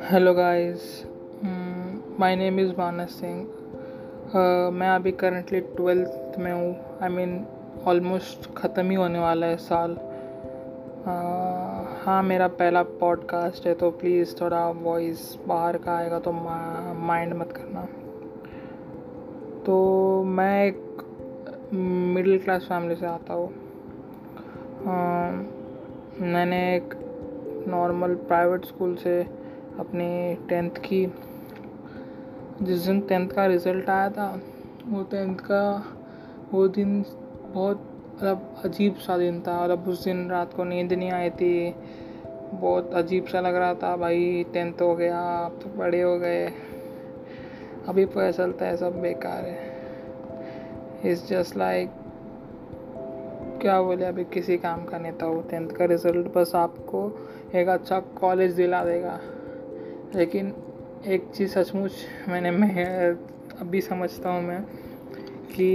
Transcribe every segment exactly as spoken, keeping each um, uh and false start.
Hello guys, my name is Manas Singh. मैं अभी currently twelfth में हूँ। आई मीन ऑलमोस्ट ख़त्म ही होने वाला है साल। uh, हाँ, मेरा पहला पॉडकास्ट है तो प्लीज़ थोड़ा वॉइस बाहर का आएगा तो माइंड मत करना। तो मैं एक मिडिल क्लास फैमिली से आता हूँ। uh, मैंने एक नॉर्मल प्राइवेट स्कूल से अपनी टेंथ की। जिस दिन टेंथ का रिज़ल्ट आया था वो टेंथ का वो दिन बहुत मतलब अजीब सा दिन था। मतलब उस दिन रात को नींद नहीं आई थी। बहुत अजीब सा लग रहा था, भाई टेंथ हो गया, अब तो बड़े हो गए, अभी पता चलता है सब बेकार है। इट्स जस्ट लाइक क्या बोले, अभी किसी काम का नहीं था वो टेंथ का रिज़ल्ट। बस आपको एक अच्छा कॉलेज दिला देगा। लेकिन एक चीज़ सचमुच मैंने मैं अभी समझता हूँ मैं कि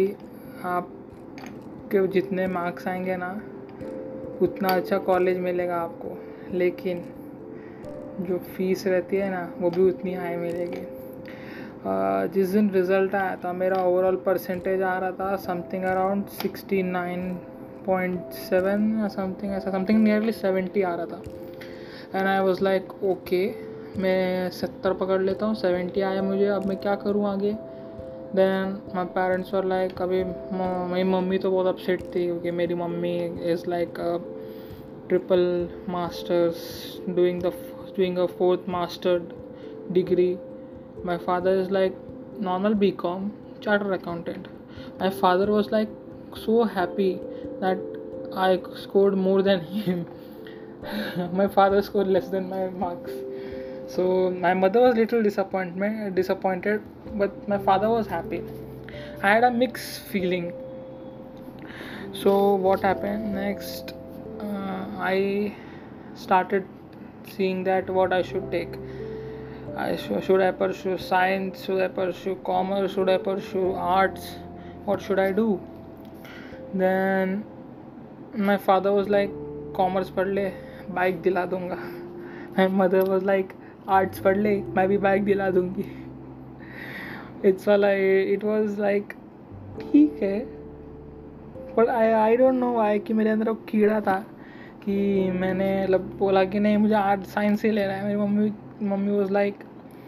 आपके जितने मार्क्स आएंगे ना उतना अच्छा कॉलेज मिलेगा आपको, लेकिन जो फीस रहती है ना वो भी उतनी हाई मिलेगी। जिस दिन रिज़ल्ट आया था मेरा ओवरऑल परसेंटेज आ रहा था something around sixty nine point seven या समथिंग ऐसा, समथिंग नियरली सेवेंटी आ रहा था। And I was like okay, मैं सत्तर पकड़ लेता हूँ, सेवेंटी आया मुझे, अब मैं क्या करूँ आगे। Then my parents were like, अभी मेरी मम्मी तो बहुत अपसेट थी क्योंकि मेरी मम्मी is like triple masters doing the doing a fourth master degree. My father is like normal B Com, chartered accountant. My father was like so happy that I scored more than him. My father scored less than my marks. So my mother was little disappointment disappointed, but my father was happy. I had a mixed feeling. So what happened next? Uh, I started seeing that what I should take. I sh- should I pursue science? Should I pursue commerce? Should I pursue arts? What should I do? Then my father was like, commerce पढ़ ले, bike दिला दूंगा. My mother was like, arts पढ़ ले, मैं भी bike दिला दूंगी. It's all I, it was like ठीक है, पर I I don't know why कि मेरे अंदर वो कीड़ा था कि मैंने मतलब बोला कि नहीं मुझे आर्ट साइंस ही लेना है. मेरी मम्मी मम्मी वॉज लाइक,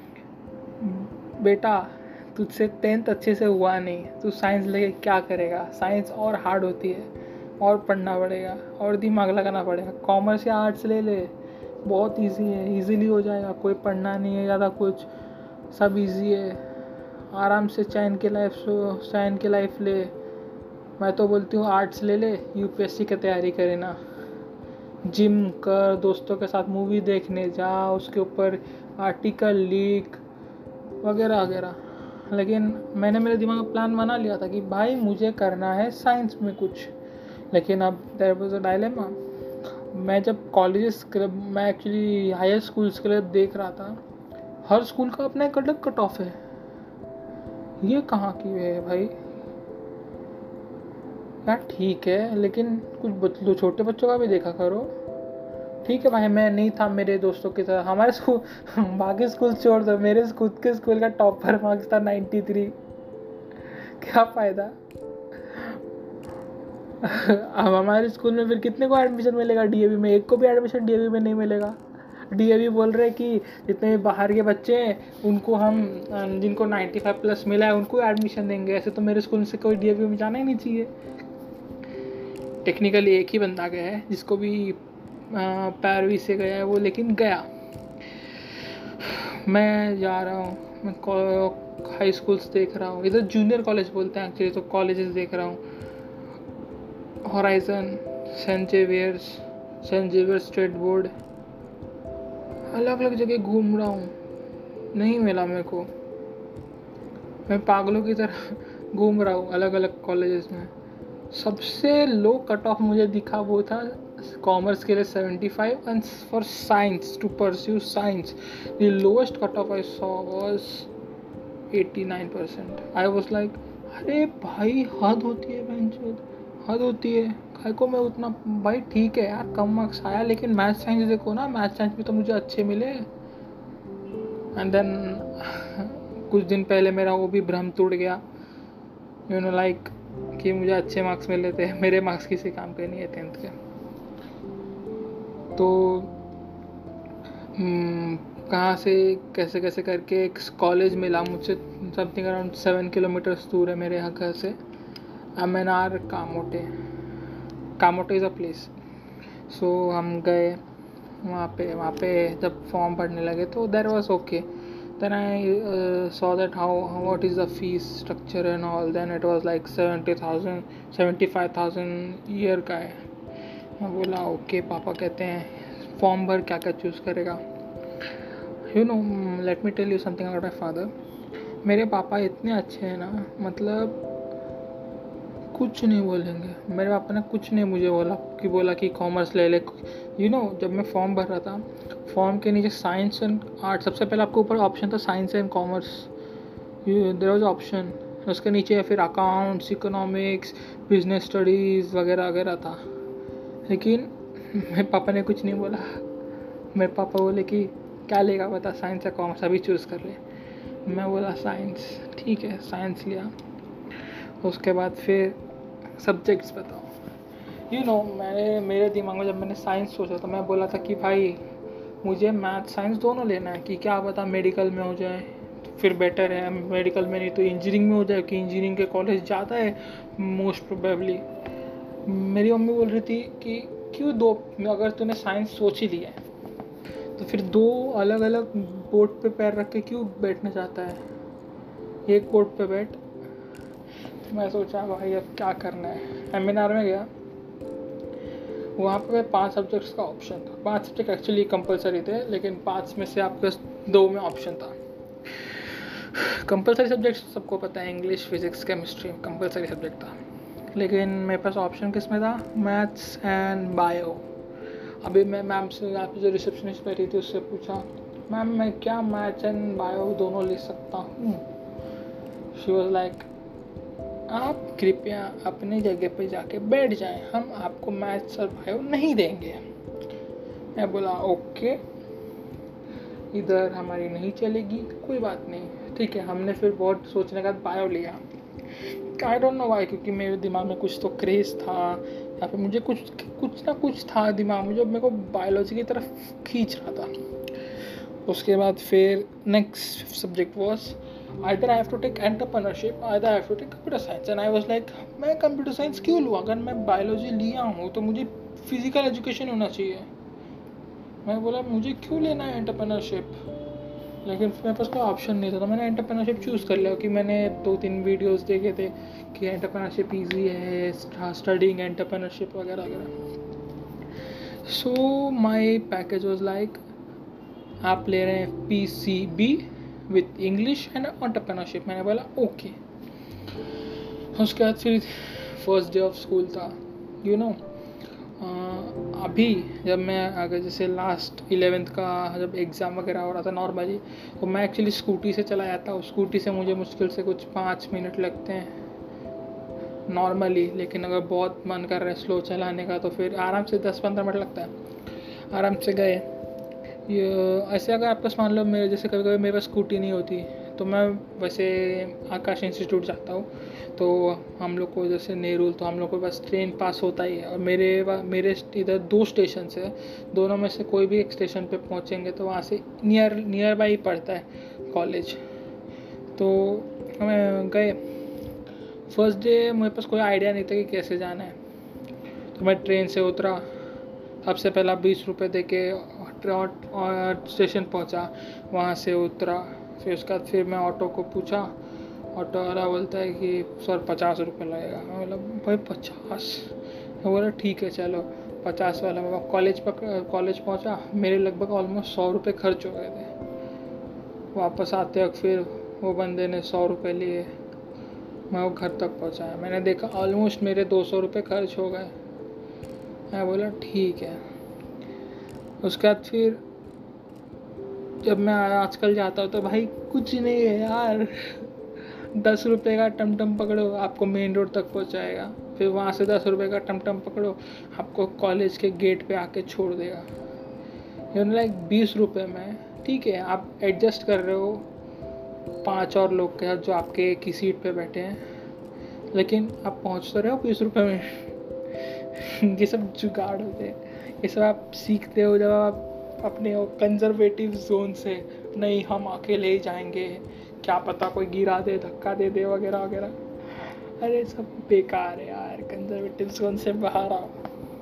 बेटा तुझसे टेंथ अच्छे से हुआ नहीं, तू साइंस लेके क्या करेगा, साइंस और हार्ड होती है, और पढ़ना पड़ेगा और दिमाग लगाना पड़ेगा. कॉमर्स या आर्ट्स ले ले, बहुत इजी है, इजीली हो जाएगा, कोई पढ़ना नहीं है ज़्यादा कुछ, सब इजी है, आराम से चैन की लाइफ चैन की लाइफ ले. मैं तो बोलती हूँ आर्ट्स ले ले, यूपीएससी की तैयारी करे ना, जिम कर, दोस्तों के साथ मूवी देखने जा, उसके ऊपर आर्टिकल लीक वगैरह वगैरह. लेकिन मैंने मेरे दिमाग में प्लान बना लिया था कि भाई मुझे करना है साइंस में कुछ. लेकिन अब देयर वाज अ डायलेमा. मैं जब कॉलेजेस के लिए, मैं एक्चुअली हायर स्कूल्स के लिए देख रहा था, हर स्कूल का अपना एक अलग कट ऑफ है. ये कहाँ की है भाई यार. ठीक है, लेकिन कुछ बच्चों छोटे बच्चों का भी देखा करो. ठीक है भाई, मैं नहीं था मेरे दोस्तों की तरह. हमारे स्कूल बाकी स्कूल छोड़ दो, मेरे खुद के स्कूल का टॉपर मार्क्स था नाइन्टी थ्री. क्या फ़ायदा. अब हमारे स्कूल में फिर कितने को एडमिशन मिलेगा डीएवी में? एक को भी एडमिशन डीएवी में नहीं मिलेगा. डीएवी बोल रहे कि जितने भी बाहर के बच्चे हैं उनको हम, जिनको नाइन्टी फाइव प्लस मिला है उनको एडमिशन देंगे. ऐसे तो मेरे स्कूल से कोई डीएवी में जाना ही नहीं चाहिए. टेक्निकली एक ही बंदा गया है जिसको भी पैरवी से गया है वो, लेकिन गया. मैं जा रहा हूँ, मैं हाई स्कूल्स देख रहा हूँ, इधर जूनियर कॉलेज बोलते हैं एक्चुअली, तो कॉलेजेस देख रहा हूँ. Horizon, saint Xavier's, saint Xavier's state board, अलग अलग जगह घूम रहा हूँ, नहीं मिला मेरे को. मैं पागलों की तरह घूम रहा हूँ अलग अलग कॉलेजेस में. सबसे लो कट ऑफ मुझे दिखा वो था कॉमर्स के लिए seventy five, and for science to pursue science the lowest cut off I saw was eighty nine percent. I was like अरे भाई हद होती है बहनचोद, हद होती है. काय को मैं उतना, भाई ठीक है यार कम मार्क्स आया, लेकिन मैथ साइंस देखो ना, मैथ साइंस में तो मुझे अच्छे मिले. एंड देन कुछ दिन पहले मेरा वो भी भ्रम टूट गया, यू नो लाइक कि मुझे अच्छे मार्क्स मिले थे, मेरे मार्क्स किसी काम के नहीं है टेंथ के। तो हम्म, कहाँ से कैसे कैसे करके एक कॉलेज मिला मुझसे, समथिंग अराउंड सेवन किलोमीटर्स दूर है मेरे यहाँ घर से, M N R Kamothe. Kamothe is a place. So हम गए वहाँ पे वहाँ पे जब फॉर्म भरने लगे तो there was okay. Then I saw that how what is the fees structure and all, then it was like seventy thousand seventy five thousand year का है। मैं बोला ओके, पापा कहते हैं फॉर्म भर, क्या क्या चूज़ करेगा। You know let me tell you something about my father. मेरे पापा इतने अच्छे हैं ना, मतलब कुछ नहीं बोलेंगे। मेरे पापा ने कुछ नहीं मुझे बोला कि बोला कि कॉमर्स ले ले। यू नो जब मैं फॉर्म भर रहा था, फॉर्म के नीचे साइंस एंड आर्ट, सबसे पहले आपके ऊपर ऑप्शन था science and commerce, there was option. उसके नीचे फिर अकाउंट्स, इकोनॉमिक्स, बिजनेस स्टडीज़ वगैरह वगैरह था। लेकिन मेरे पापा ने कुछ नहीं बोला। मेरे पापा बोले कि क्या लेगा बता, साइंस या कॉमर्स, अभी चूज़ कर ले। मैं बोला साइंस। ठीक है, साइंस लिया। उसके बाद फिर सब्जेक्ट्स बताओ। यू नो मैंने मेरे दिमाग में जब मैंने साइंस सोचा तो मैं बोला था कि भाई मुझे मैथ साइंस दोनों लेना है, कि क्या पता मेडिकल में हो जाए तो फिर बेटर है, मेडिकल में नहीं तो इंजीनियरिंग में हो जाए, कि इंजीनियरिंग के कॉलेज ज़्यादा है मोस्ट प्रोबेबली। मेरी मम्मी बोल रही थी कि क्यों दो, अगर तूने साइंस सोच ही लिया है तो फिर दो अलग अलग बोर्ड पे पैर रख के क्यों बैठना चाहता है, एक बोर्ड पे बैठ। मैं सोचा भाई अब क्या करना है। एम एन आर में गया, वहाँ पे पांच सब्जेक्ट्स का ऑप्शन था। पांच सब्जेक्ट एक्चुअली कंपलसरी थे, लेकिन पांच में से आपके दो में ऑप्शन था। कंपलसरी सब्जेक्ट्स सबको पता है, English, physics, chemistry compulsory subject था। लेकिन मेरे पास ऑप्शन किस में था, मैथ्स एंड बायो। अभी मैं मैम से, आप जो रिसेप्शनिस्ट बैठी थी उससे पूछा, मैम मैं क्या मैथ्स एंड बायो दोनों ले सकता हूँ। शी वॉज लाइक आप कृपया अपनी जगह पे जाके बैठ जाएं, हम आपको मैथ्स और बायो नहीं देंगे। मैं बोला ओके, इधर हमारी नहीं चलेगी, कोई बात नहीं, ठीक है। हमने फिर बहुत सोचने के बाद बायो लिया। आई डोंट नो वाई, क्योंकि मेरे दिमाग में कुछ तो क्रेज़ था, या फिर मुझे कुछ कुछ ना कुछ था दिमाग में जो मेरे को बायोलॉजी की तरफ खींच रहा था। उसके बाद फिर next subject was either I have to take entrepreneurship, either I have to take computer science, and I was like मैं कंप्यूटर साइंस क्यों लूँ, अगर मैं बायोलॉजी लिया हूँ तो मुझे फिजिकल एजुकेशन होना चाहिए। मैं बोला मुझे क्यों लेना है एंटरप्रेन्योरशिप, लेकिन मेरे पास कोई ऑप्शन नहीं था, तो मैंने एंटरप्रेन्योरशिप चूज़ कर लिया। कि मैंने दो तीन वीडियोस देखे थे कि एंटरप्रेन्योरशिप ईजी है, स्टडिंग एंटरप्रेन्योरशिप वगैरह वगैरह। So my package was like आप ले रहे हैं P C B with English and entrepreneurship. मैंने बोला ओके। उसके बाद फिर फर्स्ट डे ऑफ स्कूल था। यू नो अभी जब मैं अगर जैसे लास्ट इलेवेंथ का जब एग्ज़ाम वगैरह हो रहा था नॉर्मली, तो मैं एक्चुअली स्कूटी से चला जाता हूँ। स्कूटी से मुझे मुश्किल से कुछ पाँच मिनट लगते हैं नॉर्मली, लेकिन अगर बहुत मन कर रहा है स्लो चलाने का तो फिर आराम से दस पंद्रह मिनट लगता है। आराम से गए। ये ऐसे अगर आपको मान लो मेरे जैसे कभी कभी मेरे पास स्कूटी नहीं होती तो मैं वैसे आकाश इंस्टीट्यूट जाता हूँ, तो हम लोग को जैसे नेहरू, तो हम लोग को बस ट्रेन पास होता ही है। और मेरे मेरे इधर दो स्टेशन है, दोनों में से कोई भी एक स्टेशन पे पहुँचेंगे तो वहाँ से नियर नियर बाई पड़ता है कॉलेज। तो हमें गए। फर्स्ट डे मेरे पास कोई आइडिया नहीं था कि कैसे जाना है, तो मैं ट्रेन से उतरा। सबसे पहला बीस रुपये दे के और स्टेशन पहुंचा, वहाँ से उतरा। फिर उसके बाद फिर मैं ऑटो को पूछा, ऑटो वाला बोलता है कि सर पचास रुपये लगेगा। मैं बोला भाई पचास? मैं बोला ठीक है चलो पचास वाला। मैं कॉलेज पक कॉलेज पहुँचा, मेरे लगभग ऑलमोस्ट सौ रुपये खर्च हो गए थे। वापस आते वक्त फिर वो बंदे ने सौ रुपये लिए, मैं वो घर तक पहुँचाया। मैंने देखा ऑलमोस्ट मेरे दो सौ रुपये खर्च हो गए। मैं बोला ठीक है। उसके बाद फिर जब मैं आजकल जाता हूँ तो भाई कुछ नहीं है यार, दस रुपये का टमटम पकड़ो आपको मेन रोड तक पहुँचाएगा, फिर वहाँ से दस रुपये का टमटम पकड़ो आपको कॉलेज के गेट पे आके छोड़ देगा। यू नो लाइक बीस रुपये में ठीक है, आप एडजस्ट कर रहे हो पांच और लोग के साथ जो आपके एक ही सीट पे बैठे हैं, लेकिन आप पहुंच तो रहे हो बीस रुपये में। ये सब जुगाड़ होते हैं, ये सब आप सीखते हो जब आप अपने कंजर्वेटिव जोन से, नहीं हम अकेले ही जाएंगे, क्या पता कोई गिरा दे, धक्का दे दे वगैरह वगैरह। अरे सब बेकार है यार, कंजर्वेटिव जोन से बाहर आओ।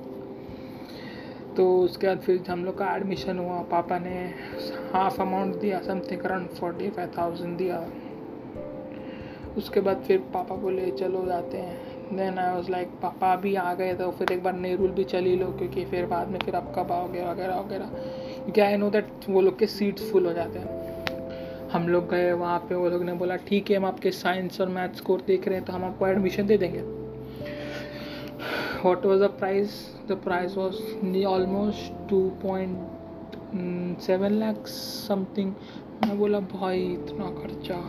तो उसके बाद फिर हम लोग का एडमिशन हुआ, पापा ने हाफ अमाउंट दिया, something around forty five thousand दिया। उसके बाद फिर पापा बोले चलो जाते हैं। देन आई वाज लाइक पापा अभी आ गए तो फिर एक बार नेरुल भी चली लो, क्योंकि फिर बाद में फिर आप कब आओगे वगैरह वगैरह, क्योंकि आई नो दैट वो लोग के सीट्स फुल हो जाते हैं। हम लोग गए वहाँ पे, वो लोग ने बोला ठीक है हम आपके साइंस और मैथ्स स्कोर देख रहे हैं तो हम आपको एडमिशन दे देंगे। What was the price? The price was almost two point seven lakhs something. मैं बोला भाई इतना खर्चा।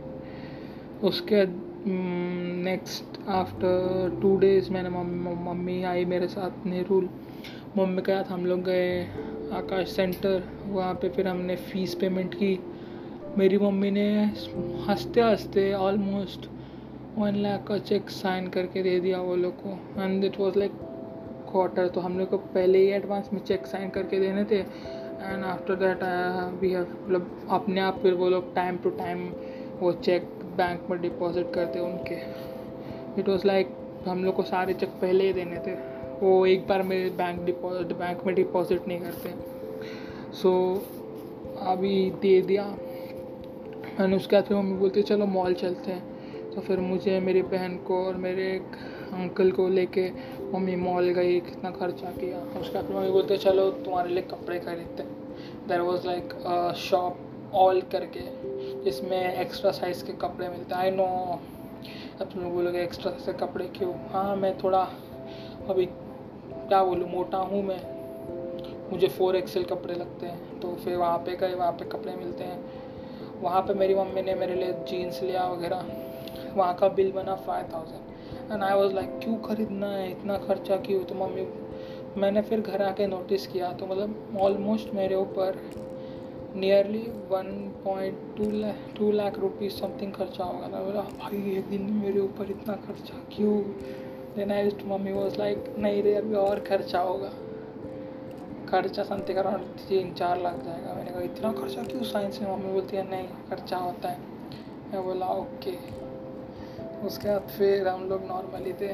उसके नेक्स्ट आफ्टर टू डेज़ मैंने मम्मी आई मेरे साथ नेरुल, मम्मी के साथ हम लोग गए आकाश सेंटर। वहाँ पे फिर हमने फ़ीस पेमेंट की। मेरी मम्मी ने हंसते हंसते ऑलमोस्ट वन लाख का चेक साइन करके दे दिया वो लोग को, and it was like quarter. तो हम लोग को पहले ही एडवांस में चेक साइन करके देने थे, and after that we have, मतलब अपने आप फिर वो लोग टाइम टू टाइम वो चेक बैंक में डिपॉजिट करते उनके। इट वाज लाइक हम लोग को सारे चेक पहले ही देने थे, वो एक बार में बैंक डिपॉजिट बैंक में डिपॉजिट नहीं करते। सो so, अभी दे दिया। एंड उसके बाद फिर मम्मी बोलती चलो मॉल चलते हैं। तो फिर मुझे, मेरी बहन को और मेरे एक अंकल को लेके मम्मी मॉल गई, कितना खर्चा किया। उसके बाद फिर मम्मी बोलते चलो तुम्हारे लिए कपड़े खरीदते हैं। There was like a shop all करके, जिसमें एक्स्ट्रा साइज़ के कपड़े मिलते हैं। आई नो अब तुम लोग बोलोगे एक्स्ट्रा साइज़ के कपड़े क्यों? हाँ मैं थोड़ा अभी क्या बोलूँ, मोटा हूँ मैं, मुझे फोर एक्सेल कपड़े लगते हैं। तो फिर वहाँ पे गए, वहाँ पे कपड़े मिलते हैं। वहाँ पे मेरी मम्मी ने मेरे लिए जीन्स लिया वगैरह। वहाँ का बिल बना five thousand and I was like क्यों खरीदना है, इतना खर्चा क्यों? तो मम्मी, मैंने फिर घर आके नोटिस किया तो मतलब ऑलमोस्ट मेरे ऊपर nearly one point two lakh two lakh rupees something खर्चा होगा था। बोला भाई एक दिन में मेरे ऊपर इतना खर्चा क्यों? देन आई मम्मी वाज लाइक नहीं रे अभी और खर्चा होगा, खर्चा समथिंग अराउंड तीन चार लाख जाएगा। मैंने कहा इतना खर्चा क्यों साइंस में? मम्मी बोलती है नहीं खर्चा होता है। मैं बोला ओके। उसके बाद फिर हम लोग नॉर्मली थे।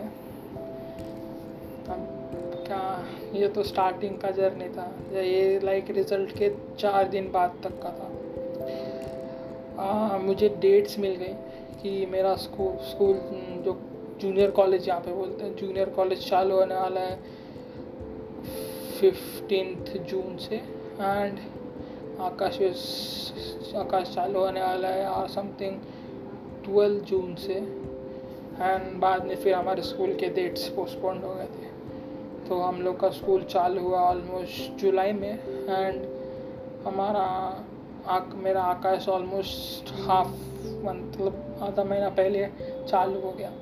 अब क्या, ये तो स्टार्टिंग का जर्नी था, ये लाइक रिज़ल्ट के चार दिन बाद तक का था। आ, मुझे डेट्स मिल गई कि मेरा स्कूल स्कूल जो जूनियर कॉलेज यहाँ पे बोलते हैं, जूनियर कॉलेज चालू होने वाला है फिफ्टीन्थ जून से, एंड आकाश आकाश चालू होने वाला है और समथिंग ट्वेल्व जून से। एंड बाद में फिर हमारे स्कूल के डेट्स पोस्टपोन्ड हो गए थे। तो हम लोग का स्कूल चालू हुआ ऑलमोस्ट जुलाई में, एंड हमारा आक मेरा आकाश ऑलमोस्ट हाफ मतलब आधा महीना पहले चालू हो गया।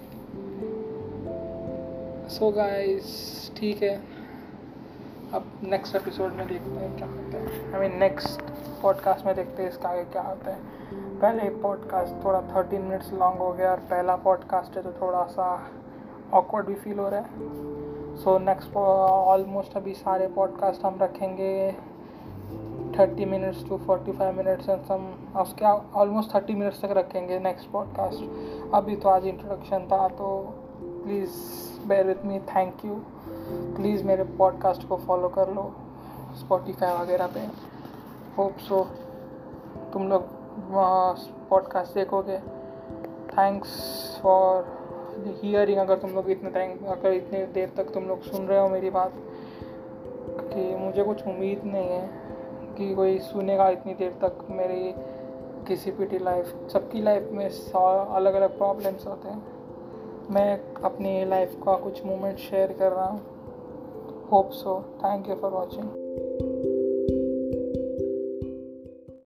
सो गाइस ठीक है, अब नेक्स्ट एपिसोड में देखते हैं क्या होता है। आई मीन नेक्स्ट पॉडकास्ट में देखते हैं इसका आगे क्या होता है। पहले पॉडकास्ट थोड़ा थर्टीन मिनट्स लॉन्ग हो गया और पहला पॉडकास्ट है तो थोड़ा सा ऑकवर्ड भी फील हो रहा है। सो नेक्स्ट ऑलमोस्ट अभी सारे पॉडकास्ट हम रखेंगे thirty minutes to forty five minutes and some, उसके ऑलमोस्ट थर्टी मिनट्स तक रखेंगे नेक्स्ट पॉडकास्ट। अभी तो आज इंट्रोडक्शन था, तो please bear with me, thank you. Please मेरे पॉडकास्ट को फॉलो कर लो स्पॉटिफाई वगैरह पे। होप सो तुम लोग पॉडकास्ट देखोगे। Thanks for hearing. अगर तुम लोग इतने टाइम अगर इतने देर तक तुम लोग सुन रहे हो मेरी बात, कि मुझे कुछ उम्मीद नहीं है कि कोई सुनेगा इतनी देर तक मेरी किसी भी लाइफ। सबकी लाइफ में अलग अलग प्रॉब्लम्स होते हैं, मैं अपनी लाइफ का कुछ मोमेंट शेयर कर रहा हूँ। Hope so. Thank you for watching.